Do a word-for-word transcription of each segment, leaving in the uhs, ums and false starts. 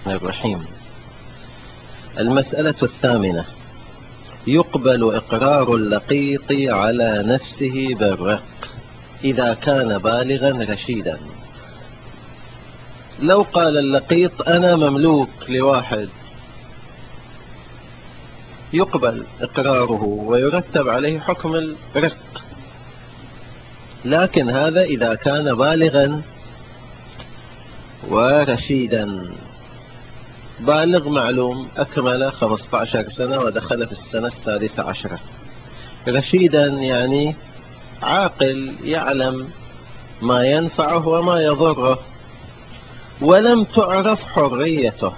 الرحيم. المسألة الثامنة: يقبل إقرار اللقيط على نفسه بالرق إذا كان بالغا رشيدا. لو قال اللقيط أنا مملوك لواحد، يقبل إقراره ويرتب عليه حكم الرق، لكن هذا إذا كان بالغا ورشيدا. بالغ معلوم، أكمل خمسة عشر سنة ودخل في السنة السادسة عشرة. رشيدا يعني عاقل، يعلم ما ينفعه وما يضره، ولم تعرف حريته،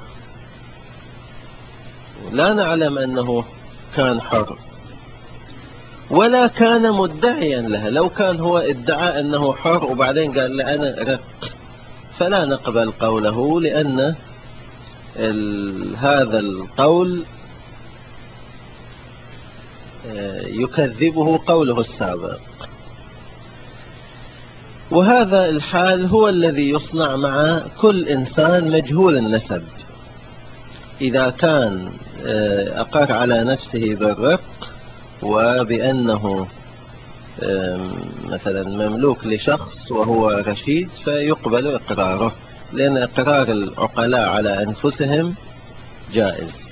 لا نعلم أنه كان حر ولا كان مدعيا لها. لو كان هو ادعى أنه حر وبعدين قال لا أنا رق، فلا نقبل قوله، لأن هذا القول يكذبه قوله السابق. وهذا الحال هو الذي يصنع مع كل إنسان مجهول النسب. إذا كان أقر على نفسه بالرق وبأنه مثلا مملوك لشخص وهو رشيد، فيقبل إقراره، لأن إقرار العقلاء على أنفسهم جائز.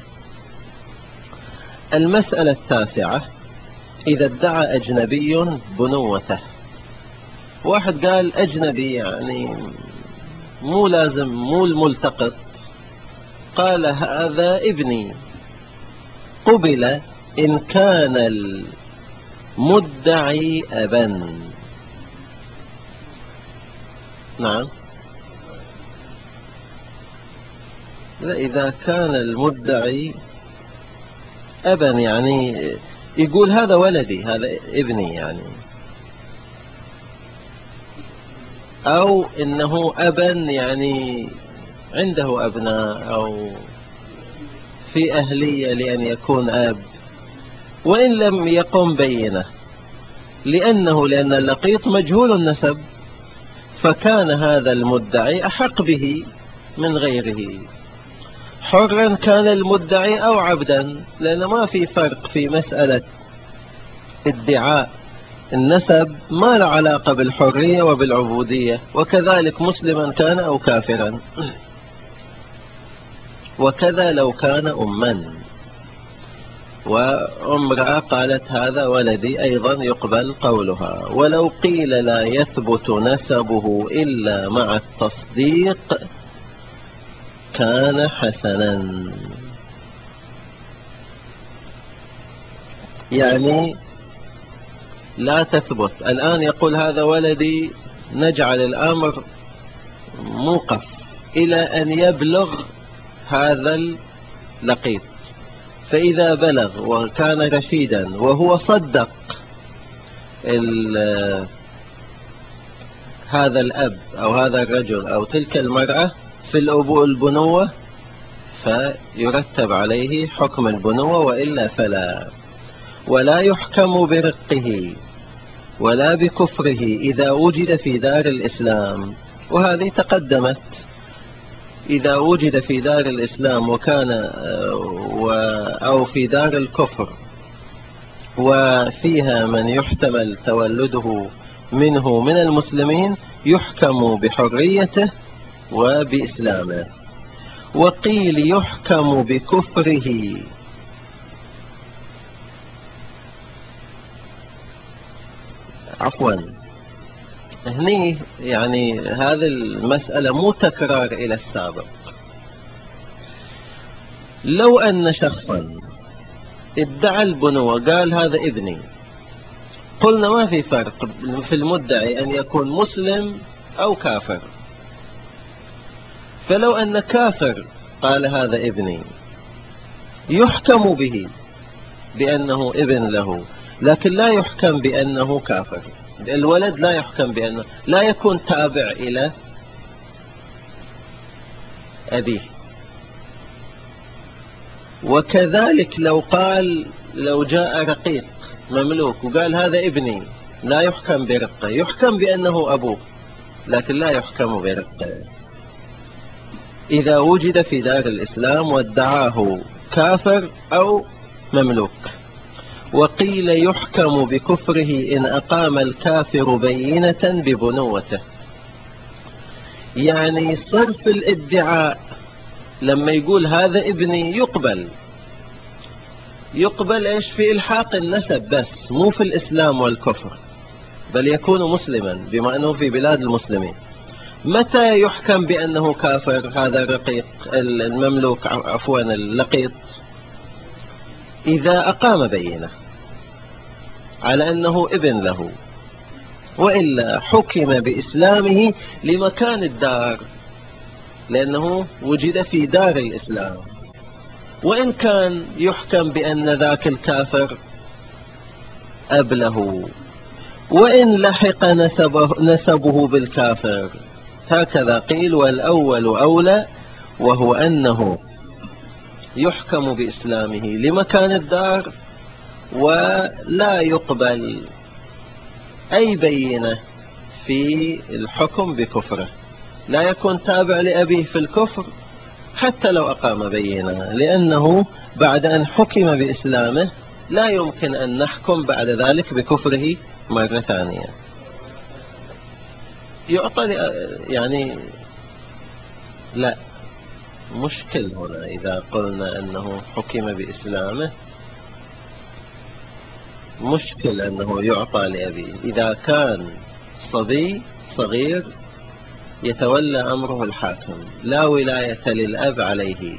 المسألة التاسعة: إذا ادعى أجنبي بنوته. واحد قال أجنبي يعني مو لازم، مو الملتقط، قال هذا ابني، قبل إن كان المدعي أبا. نعم، إذا كان المدعي أبا يعني يقول هذا ولدي، هذا ابني يعني، أو إنه أبا يعني عنده أبناء أو في أهلية لأن يكون أب، وإن لم يقم بينه، لأنه لأن اللقيط مجهول النسب، فكان هذا المدعي أحق به من غيره، حرا كان المدعي أو عبدا، لأن ما في فرق في مسألة ادعاء النسب، ما له علاقة بالحرية وبالعبودية. وكذلك مسلما كان أو كافرا، وكذا لو كان أما وامرأة قالت هذا ولدي، أيضا يقبل قولها. ولو قيل لا يثبت نسبه إلا مع التصديق كان حسنا. يعني لا تثبت الآن، يقول هذا ولدي، نجعل الأمر موقف إلى أن يبلغ هذا اللقيط. فإذا بلغ وكان رشيدا وهو صدق هذا الأب أو هذا الرجل أو تلك المرأة في البنوة، فيرتب عليه حكم البنوة، وإلا فلا. ولا يحكم برقه ولا بكفره إذا وجد في دار الإسلام، وهذه تقدمت. إذا وجد في دار الإسلام وكان أو في دار الكفر وفيها من يحتمل تولده منه من المسلمين، يحكم بحريته وبإسلامه. وقيل يحكم بكفره، عفوا هني يعني هذه المسألة مو تكرار إلى السابق. لو أن شخصا ادعى البنوة، قال هذا ابني، قلنا ما في فرق في المدعي أن يكون مسلم أو كافر. فلو أن كافر قال هذا ابني، يحكم به بأنه ابن له، لكن لا يحكم بأنه كافر. الولد لا يحكم بأنه، لا يكون تابع إلى أبيه. وكذلك لو قال، لو جاء رقيق مملوك وقال هذا ابني، لا يحكم برقه، يحكم بأنه أبوه، لكن لا يحكم برقه. إذا وجد في دار الإسلام وادعاه كافر أو مملوك. وقيل يحكم بكفره إن أقام الكافر بينة ببنوته. يعني صرف الادعاء لما يقول هذا ابني يقبل يقبل إيش في إلحاق النسب بس، مو في الإسلام والكفر، بل يكون مسلما بما أنه في بلاد المسلمين. متى يحكم بأنه كافر هذا الرقيق المملوك عفوا اللقيط؟ إذا أقام بينة على أنه ابن له، وإلا حكم بإسلامه لمكان الدار، لأنه وجد في دار الإسلام. وإن كان يحكم بأن ذاك الكافر أب له، وإن لحق نسبه, نسبه بالكافر. هكذا قيل، والأول أولى، وهو أنه يحكم بإسلامه لمكان الدار، ولا يقبل أي بينة في الحكم بكفره، لا يكون تابع لأبيه في الكفر حتى لو أقام بينة، لأنه بعد أن حكم بإسلامه لا يمكن أن نحكم بعد ذلك بكفره مرة ثانية. يعطى يعني لا مشكل هنا إذا قلنا أنه حكم بإسلامه، مشكل أنه يعطى لأبيه. إذا كان صبي صغير يتولى أمره الحاكم، لا ولاية للأب عليه،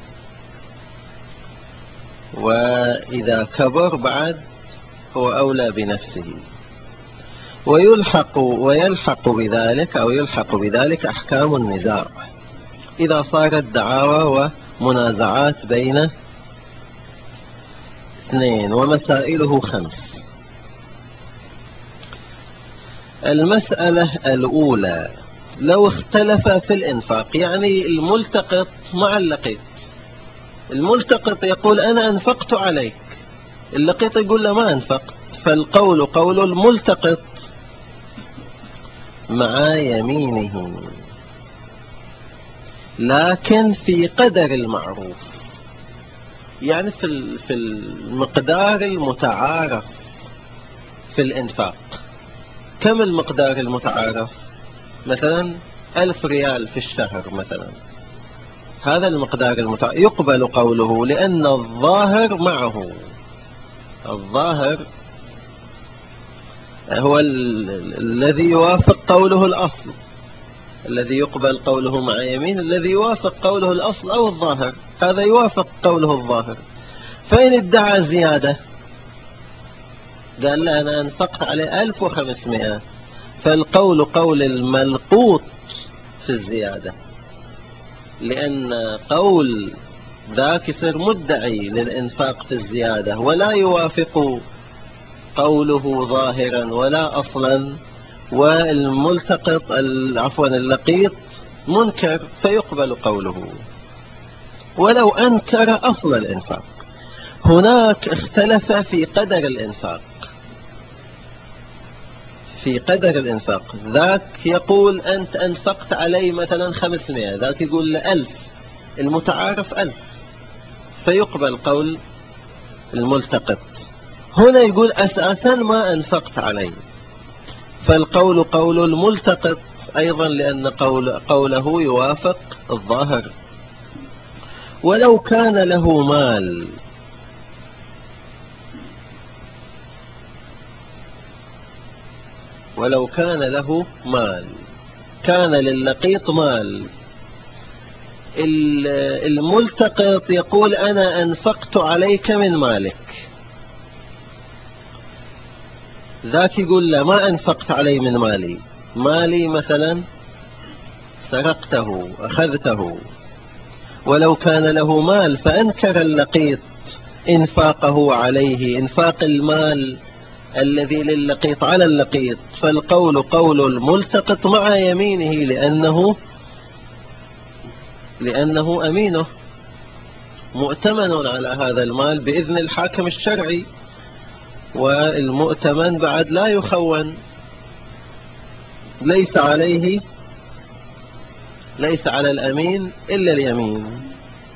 وإذا كبر بعد هو أولى بنفسه. ويلحق ويلحق بذلك أو يلحق بذلك أحكام النزاع إذا صارت دعاوى ومنازعات بين اثنين، ومسائله خمس. المسألة الأولى: لو اختلف في الإنفاق، يعني الملتقط مع اللقيط. الملتقط يقول أنا أنفقت عليك، اللقيط يقول له ما أنفقت، فالقول قول الملتقط مع يمينه، لكن في قدر المعروف، يعني في في المقدار المتعارف في الإنفاق. كم المقدار المتعارف؟ مثلا ألف ريال في الشهر مثلا، هذا المقدار المتعارف يقبل قوله، لأن الظاهر معه، الظاهر هو الذي يوافق قوله الأصل، الذي يقبل قوله مع يمين، الذي يوافق قوله الأصل أو الظاهر، هذا يوافق قوله الظاهر. فإن ادعى زيادة، قال لا أنا أنفقت عليه ألف وخمسمائة، فالقول قول الملقوط في الزيادة، لأن قول ذاك يصير مدعي للإنفاق في الزيادة، ولا يوافق قوله ظاهرا ولا أصلا، والملتقط عفوا اللقيط منكر، فيقبل قوله ولو أنكر أصل الإنفاق. هناك اختلف في قدر الإنفاق، في قدر الإنفاق، ذاك يقول أنت أنفقت علي مثلا خمسمائة، ذاك يقول لألف، المتعارف ألف، فيقبل قول الملتقط. هنا يقول أساسا ما أنفقت علي، فالقول قول الملتقط أيضا، لأن قول قوله يوافق الظاهر. ولو كان له مال، ولو كان له مال، كان للقيط مال، الملتقط يقول أنا أنفقت عليك من مالك، ذاك يقول لا ما أنفقت علي من مالي، مالي مثلا سرقته أخذته. ولو كان له مال فأنكر اللقيط إنفاقه عليه، إنفاق المال الذي للقيط على اللقيط، فالقول قول الملتقط مع يمينه، لأنه لأنه أمينه مؤتمن على هذا المال بإذن الحاكم الشرعي، والمؤتمن بعد لا يخون، ليس عليه ليس على الأمين إلا اليمين.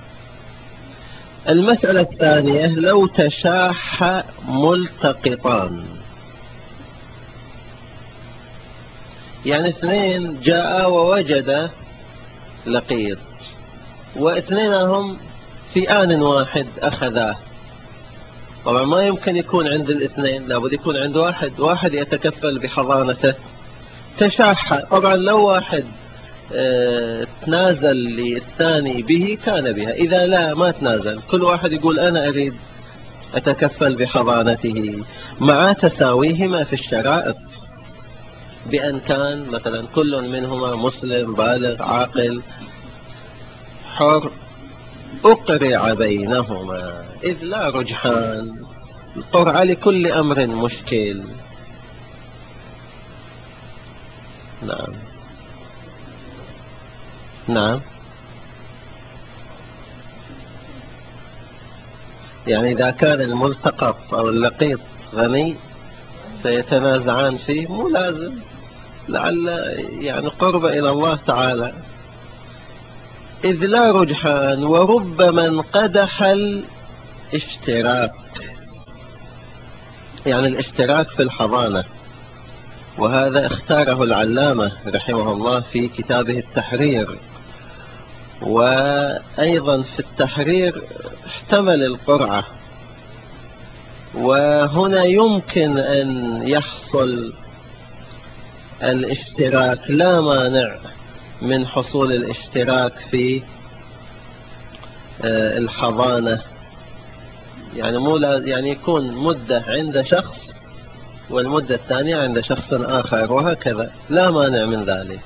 المسألة الثانية لو تشاح ملتقطان، يعني اثنين جاء ووجد لقيط واثنينهم في آن واحد أخذاه. طبعا ما يمكن يكون عند الاثنين، لابد يكون عند واحد، واحد يتكفل بحضانته. تشاح، طبعا لو واحد اه تنازل للثاني به كان بها، إذا لا ما تنازل، كل واحد يقول أنا أريد أتكفل بحضانته، مع تساويهما في الشرائط، بأن كان مثلا كل منهما مسلم بالغ عاقل حر، أقرع بينهما إذ لا رجحان. القرعة لكل أمر مشكل. نعم نعم. يعني إذا كان الملتقط أو اللقيط غني فيتنازعان فيه، مو لازم، لعل يعني قرب إلى الله تعالى. إذ لا رجحان وربما انقدح الاشتراك، يعني الاشتراك في الحضانة، وهذا اختاره العلامة رحمه الله في كتابه التحرير. وأيضا في التحرير احتمل القرعة، وهنا يمكن أن يحصل الاشتراك، لا مانع من حصول الاشتراك في الحضانة، يعني مو يعني يكون مدة عند شخص والمدة الثانية عند شخص آخر، وهكذا لا مانع من ذلك.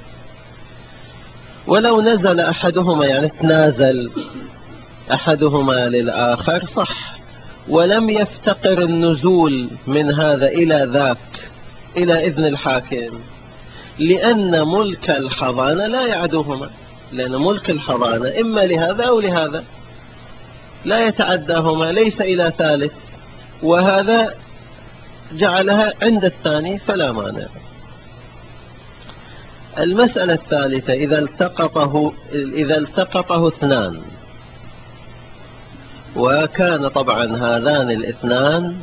ولو نزل أحدهما، يعني تنازل أحدهما للآخر، صح، ولم يفتقر النزول من هذا إلى ذاك إلى إذن الحاكم، لأن ملك الحضانة لا يعدوهما، لأن ملك الحضانة إما لهذا أو لهذا، لا يتعداهما، ليس إلى ثالث، وهذا جعلها عند الثاني فلا مانع. المسألة الثالثة إذا التقطه إذا التقطه اثنان، وكان طبعا هذان الاثنان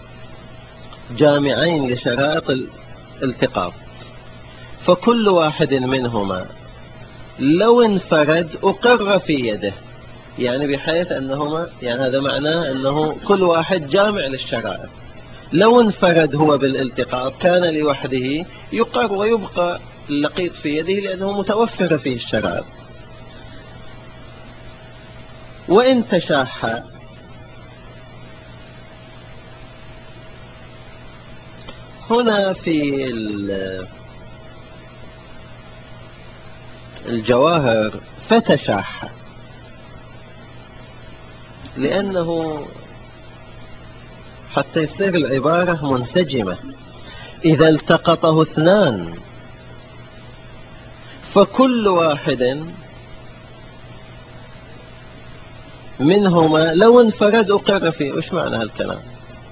جامعين لشرائط الالتقاط، فكل واحد منهما لو انفرد أقر في يده، يعني بحيث أنهما، يعني هذا معناه أنه كل واحد جامع للشرائط. لو انفرد هو بالالتقاط كان لوحده يقر ويبقى اللقيط في يده، لأنه متوفر فيه الشرائط. وإن تشاح، هنا في الجواهر فتشاح، لأنه حتى يصير العبارة منسجمة. إذا التقطه اثنان فكل واحد منهما لو انفرد أقر فيه. وش معنى هالكلام؟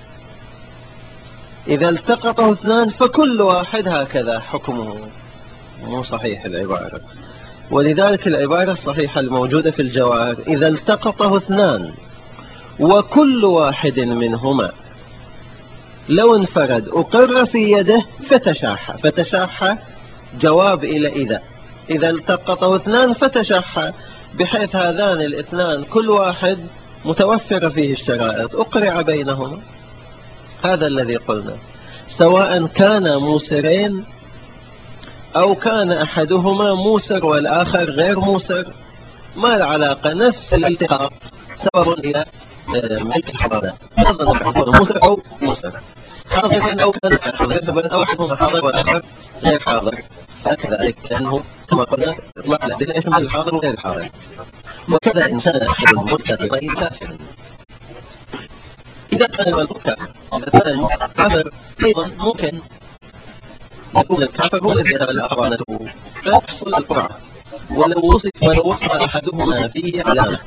إذا التقطه اثنان فكل واحد، هكذا حكمه، مو صحيح العبارة. ولذلك العبارة الصحيحة الموجودة في الجواهر إذا التقطه اثنان وكل واحد منهما لو انفرد أقر في يده فتشاح. فتشاح جواب إلى إذا إذا التقطه اثنان فتشاح، بحيث هذان الاثنان كل واحد متوفر فيه الشرائط، أقرع بينهما. هذا الذي قلنا، سواء كان موسرين أو كان أحدهما موسر والآخر غير موسر، ما العلاقة، نفس الالتقاط سبب إلى ملك الحضانة، نظرا يكون موسر أو موسر، حاضر أو كان حاضر، أو أحدهما حاضر والآخر غير حاضر، فكذلك لأنه كما قلنا إطلاق الأدلة يشمل الحاضر وغير الحاضر. وكذا إن كان أحد المتفقين كافرا، إذا كان المتفق إذا كان المتفق أيضا ممكن يكون الكافر هو الذي يتبلى حضانته فتحصل القرعة. ولو وصف ولو وصف أحدهما فيه علامة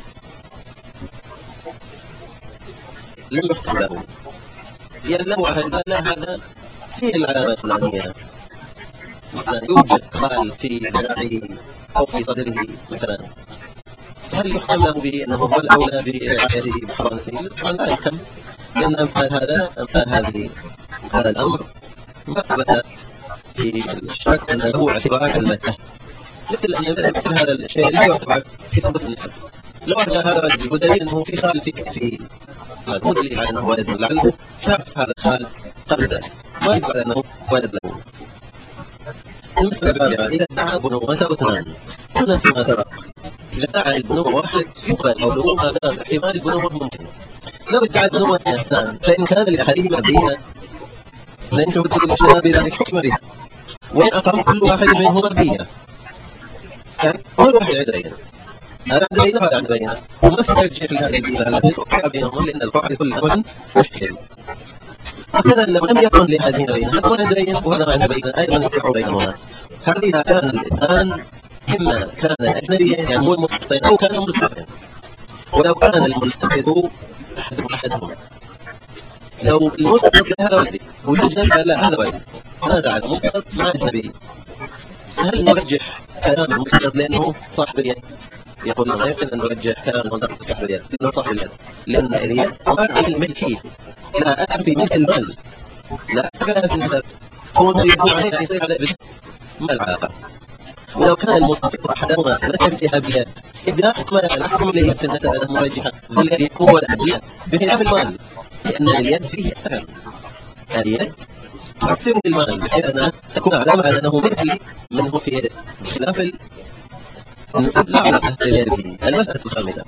لم يحكم له، يعني له هذا لا هذا فيه العلامة الفلانية، مثلا يوجد خال في ذراعه أو في صدره مثلا، هل يحكم له بأنه هو الأولى برعايته بحرمته؟ طبعا لا يحكم، لأن أمثال هذا أمثال هذه هذا الأمر ما ثبت في الشرع أن له اعتبار المتة، مثل أن مثل هذا الشيء لا يعتبر في ثبوت النسب. لو أن هذا رجل ودليل أنه في خال في كتفه، مو دليل على أنه ولد، لعله شاف هذا الخال قبل ذلك، ما يدل على أنه ولد له. المسألة الرابعة، إذا ادعى بنوة اثنان، قلنا فيما سبق إذا ادعى البنوة واحد يقبل قوله ما دام احتمال البنوة ممكن. لو ادعى البنوة اثنان فإن كان لأحدهما بينة فإن شهود الإسلام بذلك حكم بها، وإن أقام كل واحد منهما بينة يعني كل واحد عنده بينة، هذا عنده بينة وهذا عنده بينة، وما في ترجيح لهذه البينة التي تقطع بينهم، لأن الفرع لكل أمر مشكل. وكذا لو لم يكن لأحدهما بينة، هذا ما عنده بينة وهذا ما عنده بينة، أيضا يقع بينهما. هذا إذا كان الاثنان إما كان أجنبيين يعني مو المتفقين أو كانوا متفقين. ولو كان الملتقط أحد أحدهم، لو الملتقط لهذا ولدي ويوجد لا هذا ولدي، ماذا على الملتقط مع أجنبي؟ هل نرجح كلام الملتقط لأنه صاحب اليد؟ يقول لا يمكن أن نرجح كلام الملتقط صاحب اليد، لأنه صاحب اليد، لأن اليد عبارة عن الملكي، لا أثر في ملك المال، لا أثر في النسب، كونه يكون عليه يعني يصير على ابن، ما العلاقة؟ ولو كان الملتقط أحدهما لا تفتح باليد، إذ لا حكم لا حكم اليد في النسب أنه مرجحة، الذي هو الأدلة بخلاف المال، لأن اليد فيه أثر، اليد تؤثر بالمال بحيث أنها تكون علامة على أنه مثل من هو في يده، بخلاف النسب لا علاقة لليد فيه. المسألة الخامسة،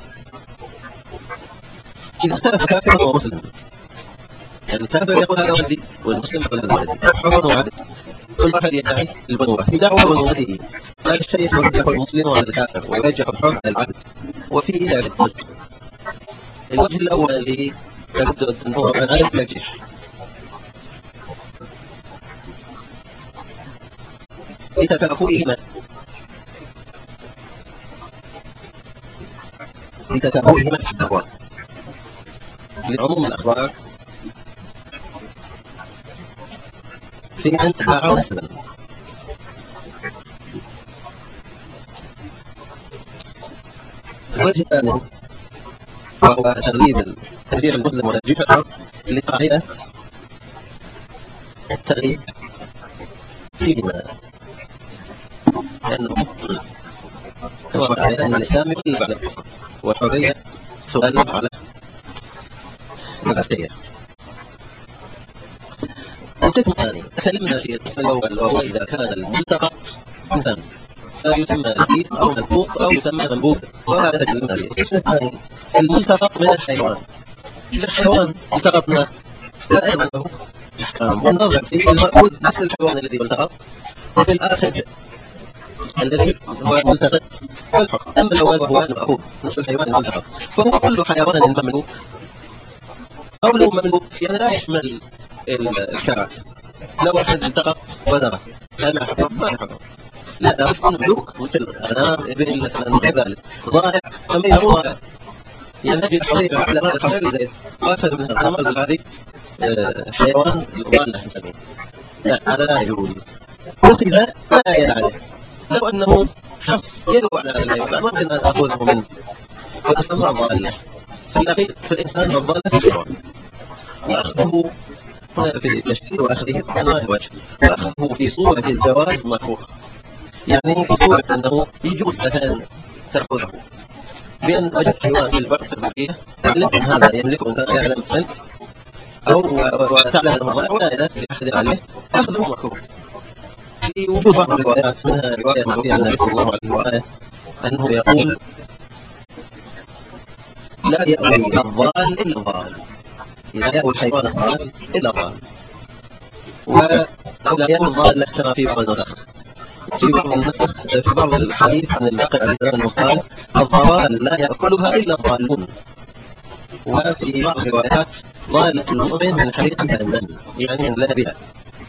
إذا اختلف كافر ومسلم، يعني الكافر يقول هذا ولدي والمسلم يقول هذا ولدي، حر وعبد، كل واحد يدعي البنوة في دعوى بنوته، هذا الشيء يرجح المسلم على الكافر ويرجح الحر على العبد، وفيه عدة. الوجه الأول اللي تردد النوع عن هذا الترجيح، لتكافؤهما لتكافؤهما في الدعوى، لعموم الأخبار في أن ادعى نسبا. الوجه الثاني وهو تغليب تغليب المسلم وترجيح الحر لقاعدة التغليب فيهما، لأنه هو على أن الإسلام يغلب على الكفر والحرية تغلب على العبودية. القسم الثاني تكلمنا في القسم الأول وهو إذا كان الملتقط إنسان فيسمى لذيذ أو ملفوق أو يسمى منبوذ، وهذا تكلمنا فيه. القسم الثاني الملتقط من الحيوان، إذا الحيوان التقطنا لا أيضا له أحكام، والنظر في المأخوذ نفس الحيوان الذي التقط، وفي الآخر الذي هو الملتقط والحر. أما الأول وهو المأخوذ نفس الحيوان الملتقط، فهو كل حيوان مملوك. قوله مملوك يعني لا يشمل الكرس، لو واحد التقط بدره أنا حر ما حر، لا لا يكون مملوك مثل أنا ابن مثلا كذلك ضائع أم مو ضائع، يعني نجد الحرير على ماذا الحرير زي واحد من الغنم هذه حيوان يضال نسميه، لا هذا لا يجوز. وقيل لا يعلم، لو أنه شخص يدعو على هذا الحيوان ممكن أن أخذه منه وتسمى ضالة، فالأخير في الإنسان والضالة في الحيوان، وأخذه في التشكيل وأخذه على الوجه، وأخذه في صورة الجواز مكروه، يعني في صورة أنه يجوز أن تأخذه بأن وجد حيوان في البر في البرية تعلم أن هذا يملك أن يعلم سلك أو وتعلم أنه ضائع ولا إله لأحد عليه، أخذه مكروه. لوجود بعض الروايات منها رواية مروية عن النبي صلى الله عليه وآله أنه يقول لا يأوي الضال إلا الضال، لا يأوي الحيوان الضال إلا الضال، ولا يأوي الضال كما في بعض النسخ، في بعض النسخ في بعض الحديث عن الباقر عليه السلام قال الضلال لا يأكلها إلا الضالون، وفي بعض الروايات ضالة المؤمن من حديث جهنم يعني من لا بها.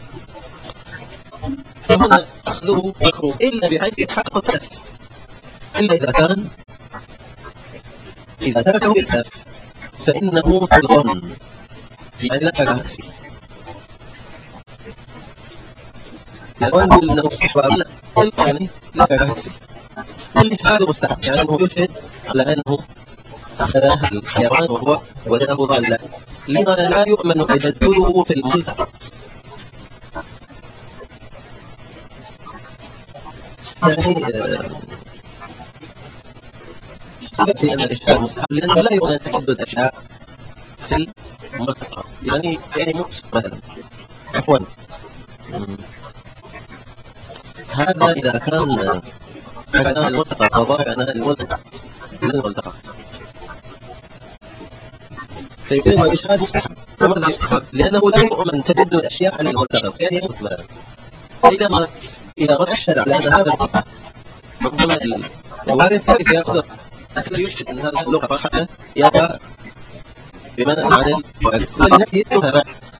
فهنا أخذه مكروه إلا بحيث يتحقق التلف، إلا إذا كان إذا تركه التلف فإنه تظن يعني لا كراهة فيه. يعني ما نقول انه استحباب، لا، يعني لا كراهة فيه. الإفعال مستحب، يعني انه يشهد على انه أخذ الحيوان وهو وجده ضالا لما لا يؤمن تجدده في الملتقط. يعني سبب في أن الإشهاد مستحب لأنه لا يؤمن تجدد أشياء في الملتقط. يعني يعني موت مثلا، عفوا، هذا إذا كان أثناء الملتقط وظاهر أثناء الملتقط للملتقط فيصير الإشهاد مستحب. لماذا مستحب؟ لأنه لا يؤمن تجدد أشياء على الملتقط، يعني يموت مثلا. فإذا ما إذا ما أشهد على أن هذا اللقطة ربما الوارث كيف يأخذ أكثر يشهد أن هذا اللقطة حتى يرى بمنع عن الوارث والنفي تهمة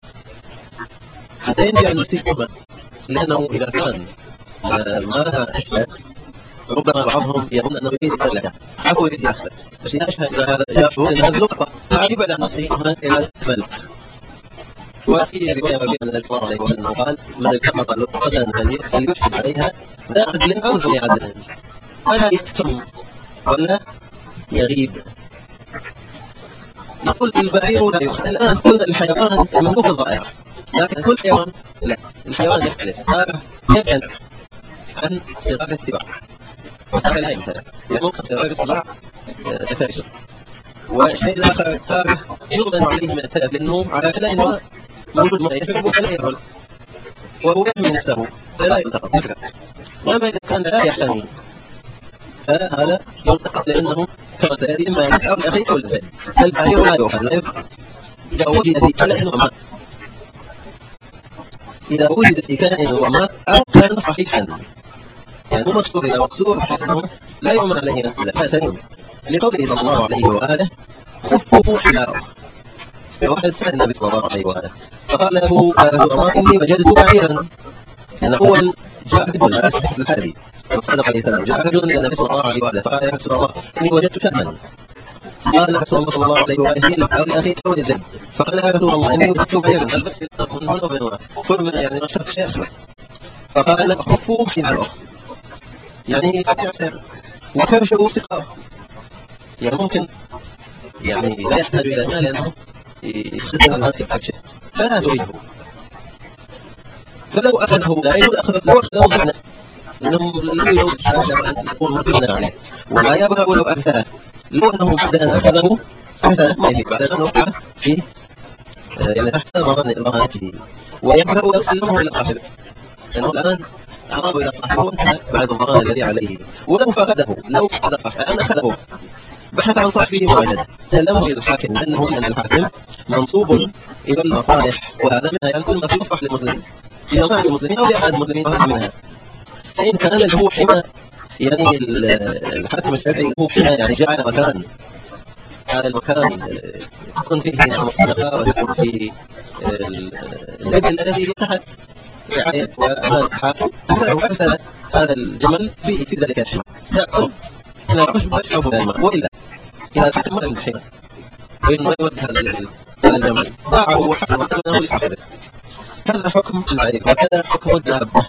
حتى ينفي عن النفي تهمة، لأنه إذا كان ما أشهد ربما بعضهم يظن أنه يريد إخراجها عفوا يريد أخذ، بس إذا أشهد هذا يشعر أن هذه اللقطة فيبعد عن نفسه تهمة إلى الملك. وفي رواية بين النبي صلى الله عليه وسلم قال: من التقط لقطة فليشهد عليها ذا عدل أو ذو عدل ولا يكتم ولا يغيب. نقول البعير لا يؤخذ. الآن قلنا الحيوان مملوك الضائع، لكن كل حيوان لا، الحيوان يختلف. هذا يبعد عن صغار السباع وهذا لا يمتنع، يعني ممكن صغار السباع تفرشه. والشيء الآخر يغمن عليه من التلف لأنه على كلام موجود ما يحب ولا يأكل وهو يحمي نفسه فلا يلتقط. وما إذا كان لا يحتمي فهذا يلتقط لأنه كما سيأتي إما يلتقط أو الأخير أو الأبد. البعير لا يؤخذ، لا يلتقط إذا وجد في كائن ومات، إذا وجد في كائن ومات أو كان صحيحا، يعني مو مكسور إلى مكسور فإنه لا يؤمن عليه لا سليم، لقوله صلى الله عليه وآله: خفوا حذاره. واحد سأل النبي صلى الله عليه وآله فقال له: يا رسول الله إني وجدت بعيرا. أن أول جاء رجل على سبيل الحربي وصدق عليه السلام، جاء رجل إلى النبي صلى الله عليه وآله فقال: يا رسول الله إني وجدت شأما. قال رسول الله صلى الله عليه وآله: هي لك أو لأخيك أو للذئب. فقال: يا رسول الله إني وجدت بعيرا، هل بس من هنا ومن هنا كل من يعني ما شاف شيء. فقال لك: خفوا حذاره، يعني يستعسر وكرشوا سقاه، يعني ممكن يعني لا يحتاج إلى مال لأنه يخزن المال في كرشه فلا تريده. فلو أخذه لا يجوز أخذه، لو أخذه معنى لأنه لا يجوز شهادة أن تكون مردودة عليه ولا يبرأ لو أرسله، لو أنه بعد أن أخذه أرسله ما يجب بعد أن وقع فيه يعني تحت ضمانته ويبرأ ويسلمه إلى صاحبه، لأنه الآن أعرضه إلى صاحبه وانتهى بعد الضمان الذي عليه. ولو فقده، لو فقد صاحبه أن أخذه بحث عن صاحبه ووجده سلمه إلى الحاكم، لأنه من الحاكم منصوب إلى المصالح، وهذا منها يعني كل ما في مصلحة للمسلمين لجماعة المسلمين أو لأحد المسلمين وهذا منها. فإن كان له حمى، يعني الحاكم الشرعي له حمى، يعني جعل مكان، هذا المكان يكون فيه نعم الصدقة ويكون فيه الإبل الذي تحت رعاية وأمان الحاكم، أرسل هذا الجمل فيه في ذلك الحمى تأكل إذا رشب يشرب من الماء، وإلا إذا الحاكم مر بالحمى وإن ما يود هذا الجمل باعه وحفظ ثمنه لصاحبه. هذا حكم البعير. وكذا حكم الدابة،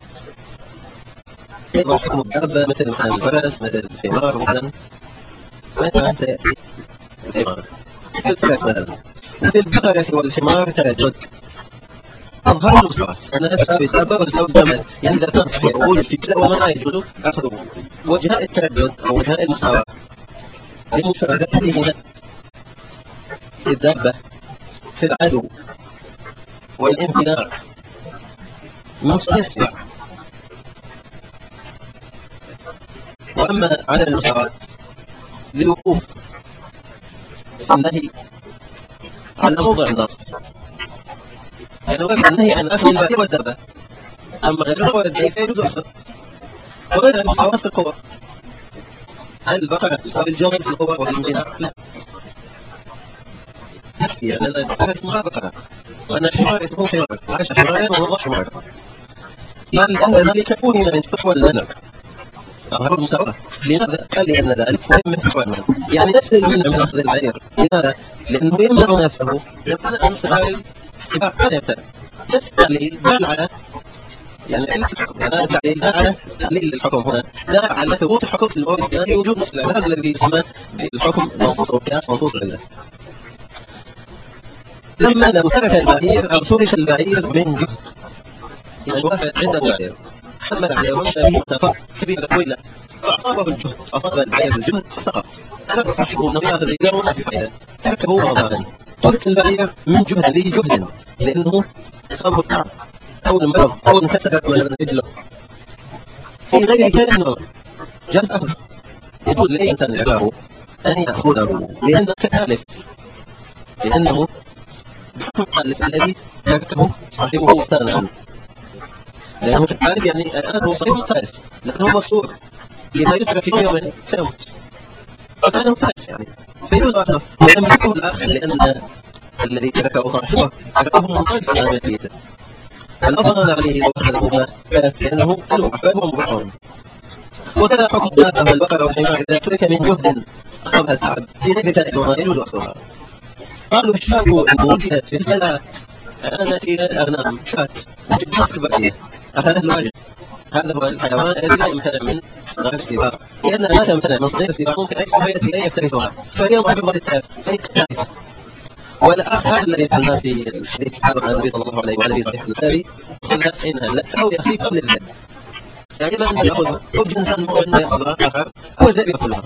أيضا حكم الدابة مثل مثلا الفرس، مثل الحمار مثلا، مثلا سيأتي الحمار مثل الفرس مثلا، مثل البقرة والحمار تردد أظهر المساواة، أنها تساوي الدابة وتساوي الجمل، يعني إذا كان صحيح ووجد في كلا وما لا يجوز أخذه. وجهاء التردد أو وجهاء المساواة لمشاركته الدابة في العدو والامتناع من صحيح السباع. وأما على المساواة للوقوف في النهي على موضع النص، يعني وقع النهي عن أخذ البعير والدابة، أما غير البعير فيجوز أخذ. وغير المساواة في القوة، هل البقرة تساوي الجمل في القوة والامتناع؟ لا، نفسي أن البقرة اسمها بقرة وأن الحمار اسمه حمار، عاش حمارا ووضع حمارا، قال لأن ذلك فهم من الفحوى المنع أظهر المساواة. لماذا؟ قال لأن ذلك فهم من الفحوى المنع، يعني نفس المنع من أخذ البعير. لماذا؟ لأنه يمنع نفسه يمنع عن صغار السباع لا يبتلع، نفس التعليل بل على يعني علة الحكم، يعني هذا التعليل لا على تقليل الحكم هنا، لا على ثبوت الحكم في المورد الثاني وجود نفس العلاج الذي يسمى بالحكم المنصوص أو قياس منصوص العلة. لما لو ترك البعير أو صرف البعير من جهة، يعني واحد عنده بعير حمل عليه ومشى به مسافات كبيرة طويلة فأصابه الجهد، أصاب البعير الجهد سقط، أراد صاحبه أنه يأخذ رجاله وما في فائدة، تركه غضبان، ترك البعير من جهد ذي جهد لأنه أصابه التعب أو المرض أو انكسرت مثلا رجله في غير كان جاز أخذ، يجوز لأي إنسان يعرفه أن يأخذه لأنه كالف، لأنه بحكم التألف الذي تركه صاحبه واستغنى عنه، لأنه كالف يعني الآن هو صحيح مختلف لكن هو مكسور لما يترك يوم يومين سيموت فكان مختلف يعني فيجوز أخذه ويملكه الآخر لأن الذي تركه صاحبه تركه منطلقا عن ملكيته فالأضمان عليه وأخذهما لأنه سلوك أحبابه مبحرون. وكذا حكم الدابة والبقرة والحمار إذا ترك من جهد أصابها التعب في غير ذلك وما يجوز أخذها. قالوا الشاة إن وجدت في الفلاة أنا في الأغنام شاة وجدناها في البرية أخذها الواجد، هذا هو الحيوان الذي لا يمتنع من صغار السباع لأنها لا تمتنع من صغير السباع ممكن أي صغيرة أن يفترسها فهي محفظة للتاب فهي كارثة. والآخر هذا الذي فعلناه في الحديث السابق عن النبي صلى الله عليه وآله صحيح البخاري خذها إنها لا أو يخفيف قبل الذبح، يعني ما أنت يأخذها وجد إنسان مؤمن يأخذها آخر هو الذي يأخذها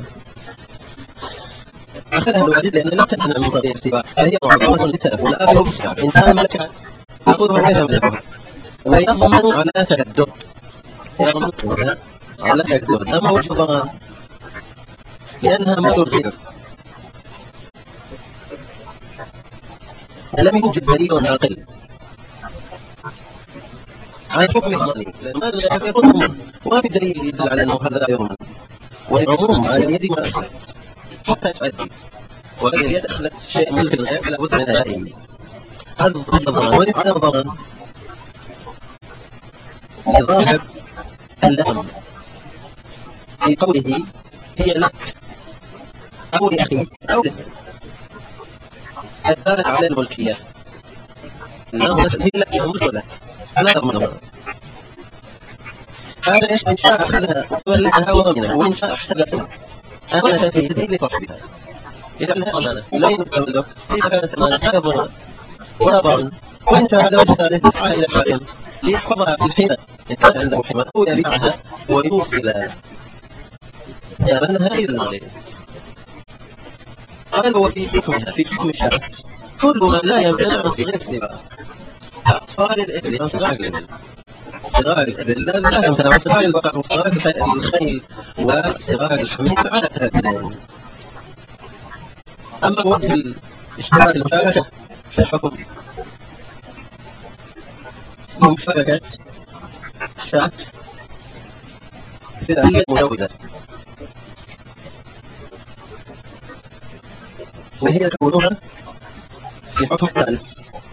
أخذها الواجد لأن لا تمتنع من صغير السباع فهي معرضة للتلف والآخر بالتعب إنسان ملكها يأخذها ويتملكها ويضمن على تردد، يضمن على تردد أما وجه الضمان لأنها مال الغير لم يوجد دليل عاقل عن حكم الضمان لأن مال الغير يكون ضمان وما في دليل يدل على أنه هذا لا يضمن والعموم على اليد ما أخذت حتى تؤدي وإذا اليد أخذت شيء ملك الغير فلا بد من أدائه، هذا وجه الضمان. ويجب على الضمان لظاهر اللام في قوله هي لك أو لأخيك أو لك الدالة على الملكية اللام هي لك أو لك لا تضمنها، هذا إن شاء أخذها وتملكها وضمنها وإن شاء احتبسها أمانة في يديه لصاحبها يجعلها أمانة لا يمكن له إذا كانت أمانة لا ضمان ولا ضامن، وإن شاء هذا وجه ثالث دفعها إلى الحاكم ليحفظها في الحمى إن كان عنده حمى أو يبيعها ويوصل ثمنها إلى المغير. قال وفي حكمها في حكم الشرع كل ما لا يمتنع من صغير السباع كأطفال الإبل أو صغار الإبل، صغار الإبل لا يمتنع من صغار البقر وصغار الخيل وصغار الحمير على ترددين. أما وجه الاشتراك المشاركة في حكم مشاركة شاة في العلة المجوزة وهي كونها في حكم التألف،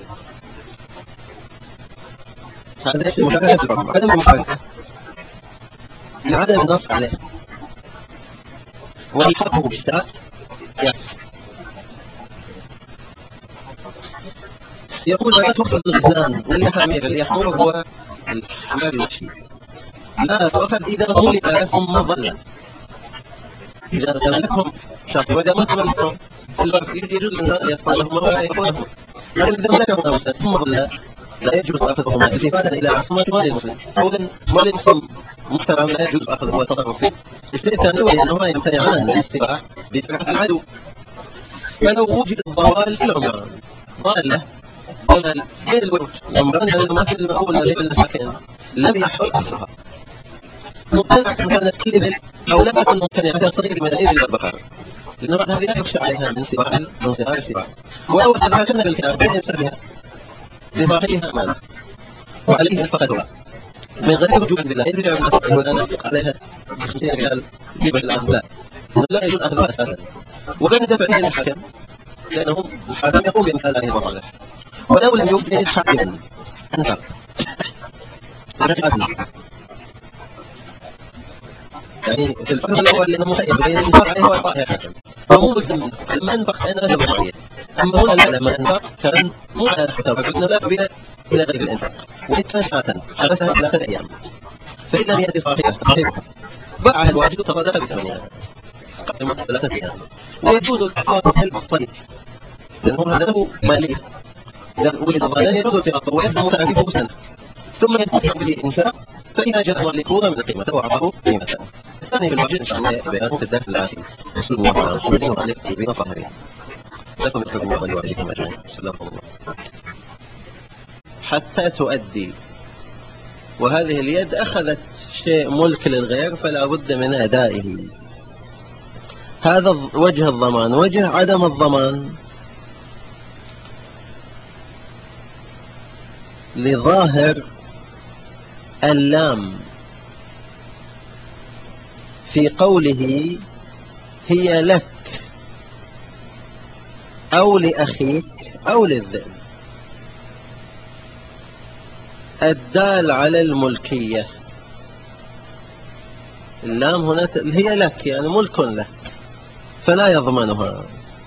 هذا ليس مشاركة في الحكم، عدم المشاركة لعدم النص عليه والحق بالشاة يس. يقول لا تؤخذ الغزلان والحمير اللي يحمله هو الحمار الوحشي لا تؤخذ إذا ملك ثم ظل، إذا تملكهم شاطئ وإذا ما تملكهم في البر يجوز الإنسان يصطادهم ويأخذهم، لكن إذا ملكهم أوسط ثم ظل لا يجوز أخذهما التفاتا إلى عصمة مال المسلم، أولا مال المسلم محترم لا يجوز أخذه والتصرف فيه. الشيء الثاني هو أنه يمتنعان من السباع بسبب العدو، فلو وجد الضوال في العمران ضالة ضلال غير الورود العمران يعني الأماكن المأولة غير المساكن لم يحصل أخذها ممتنع كانت الإبل أو لم تكن ممتنعة كانت صغيرة من الإبل والبقر لأن بعد هذه لا يخشى عليها من سباع من صغار السباع، ولو أخذها كان بالكلام بين يمسكها لصاحبها أمانة وعليه نفقتها من غير رجوع بالله يرجع من نفقه ولا نفق عليها بخمسين ريال يجيب العام لا لا يجوز أخذها أساسا، وبين دفع إلى الحاكم لأنه الحاكم يقوم بإمثال هذه المصالح ولو لم يوجد الحاكم أنفق يعني في الفقه الأول لأنه مخير بين الإنفاق عليه وإعطائه الحاكم، فمو ملزم لما أنفق فإنه له معين. أما هنا لا، لما أنفق كان مو على حسابه، أنه لا سبيل إلى غير الإنفاق، وإن كان شاة حبسها ثلاثة أيام، فإن لم يأتي صاحبها صاحبها باعها الواجد وتصدق بثمنها قبل ثلاثة أيام. ويجوز التقاطع الصيد لأنه هذا له مالية، إذا وجد ضلال يجوز التقاطه ويلزم تعريفه سنة، ثم ينتفع به إنشاء، فإذا جاء مالكوه من القيمة وأعطاه قيمته. الثاني في الواجب إن شاء الله يأتي بيانه في الدرس العاشر. أسلوب وضع محمد وعليك طيبين طاهرين. لكم الحكم ولوالدكم أجمعين. سلام الله. حتى تؤدي، وهذه اليد أخذت شيء ملك للغير فلا بد من أدائه. هذا وجه الضمان. وجه عدم الضمان لظاهر اللام في قوله هي لك أو لأخيك أو للذئب، الدال على الملكية. اللام هنا هي لك يعني ملك لك فلا يضمنها.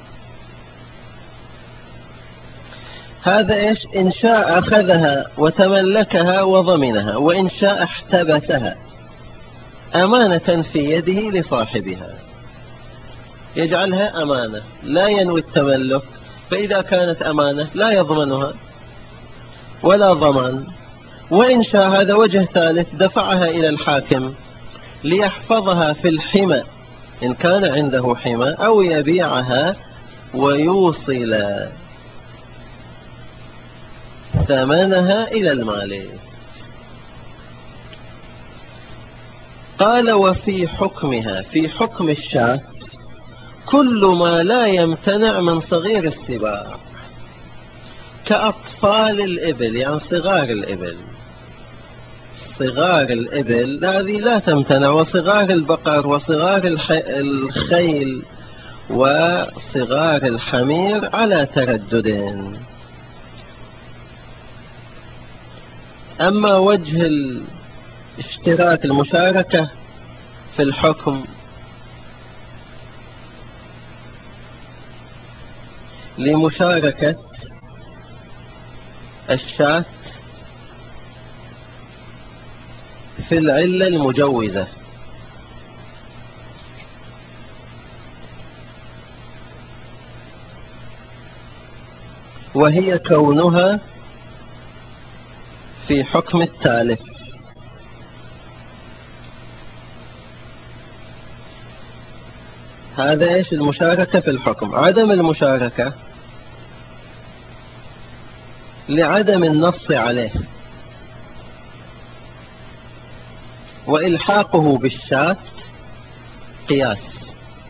هذا إيش؟ إن شاء أخذها وتملكها وضمنها، وإن شاء احتبسها أمانة في يده لصاحبها، يجعلها أمانة لا ينوي التملك، فإذا كانت أمانة لا يضمنها ولا ضمان. وإن شاء، هذا وجه ثالث، دفعها إلى الحاكم ليحفظها في الحمى إن كان عنده حمى، أو يبيعها ويوصل ثمنها إلى المال. قال وفي حكمها، في حكم الشاة، كل ما لا يمتنع من صغير السباع كأطفال الإبل، يعني صغار الإبل. صغار الإبل هذه لا تمتنع، وصغار البقر وصغار الخيل وصغار الحمير على تردد. أما وجه الاشتراك المشاركة في الحكم لمشاركة الشاة في العلة المجوزة، وهي كونها في حكم التالف. هذا إيش؟ المشاركة في الحكم. عدم المشاركة لعدم النص عليه، وإلحاقه بالشاة قياس.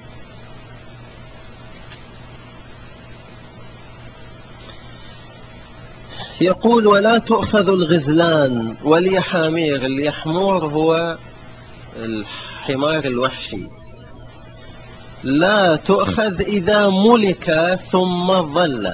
يقول ولا تؤخذ الغزلان واليحامير. اليحمور هو الحمار الوحشي. لا تؤخذ إذا ملك ثم ظل،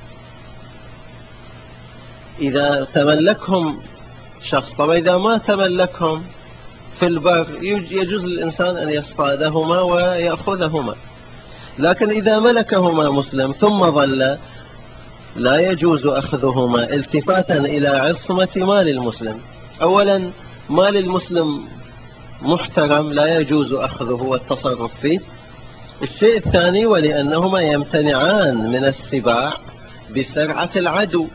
إذا تملكهم شخص. طبعا إذا ما تملكهم في البر يجوز للإنسان أن يصطادهما ويأخذهما، لكن إذا ملكهما مسلم ثم ظل لا يجوز أخذهما التفاتا إلى عصمة مال المسلم. أولا مال المسلم محترم لا يجوز أخذه والتصرف فيه. الشيء الثاني ولأنهما يمتنعان من السباع بسرعة العدو.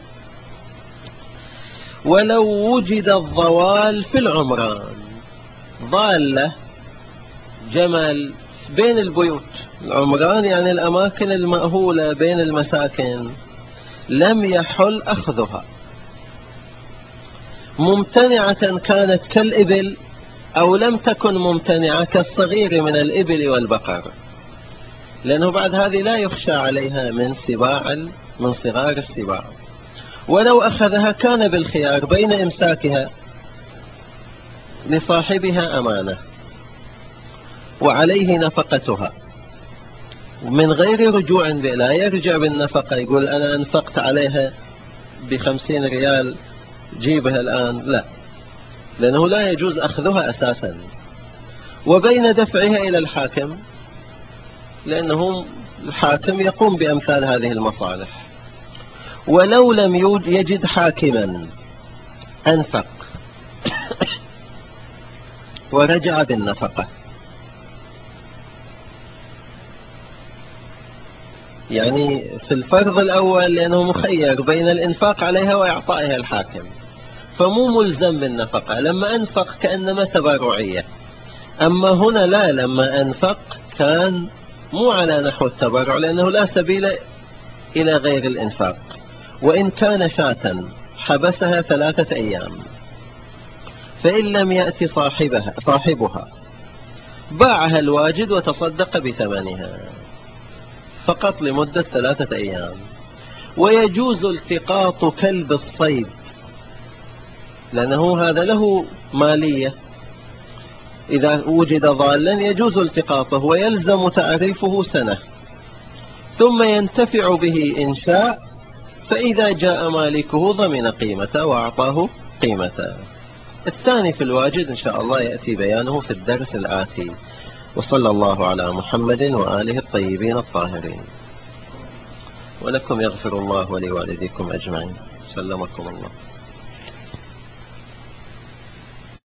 ولو وجد الضوال في العمران، ضالة جمل بين البيوت، العمران يعني الأماكن المأهولة بين المساكن، لم يحل أخذها، ممتنعة كانت كالإبل أو لم تكن ممتنعة كالصغير من الإبل والبقر، لأنه بعد هذه لا يخشى عليها من سباع من صغار السباع. ولو أخذها كان بالخيار بين إمساكها لصاحبها أمانة وعليه نفقتها من غير رجوع، لا يرجع بالنفقة يقول أنا أنفقت عليها بخمسين ريال جيبها الآن، لا، لأنه لا يجوز أخذها أساسا. وبين دفعها إلى الحاكم، لأنه الحاكم يقوم بأمثال هذه المصالح. ولو لم يجد حاكما أنفق ورجع بالنفقة، يعني في الفرض الأول لأنه مخير بين الإنفاق عليها وإعطائها الحاكم، فمو ملزم بالنفقة. لما أنفق كأنما تبرعية، أما هنا لا، لما أنفق كان مو على نحو التبرع، لأنه لا سبيل إلى غير الإنفاق. وإن كان شاة حبسها ثلاثة أيام، فإن لم يأتي صاحبها صاحبها باعها الواجد وتصدق بثمنها فقط لمدة ثلاثة أيام. ويجوز التقاط كلب الصيد، لأنه هذا له مالية، إذا وجد ضالا يجوز التقاطه ويلزم تعريفه سنة، ثم ينتفع به إن شاء، فإذا جاء مالكه ضمن قيمته وأعطاه قيمته. الثاني في الواجد إن شاء الله يأتي بيانه في الدرس الآتي. وصلى الله على محمد وآله الطيبين الطاهرين. ولكم يغفر الله ولوالديكم أجمعين. سلمكم الله.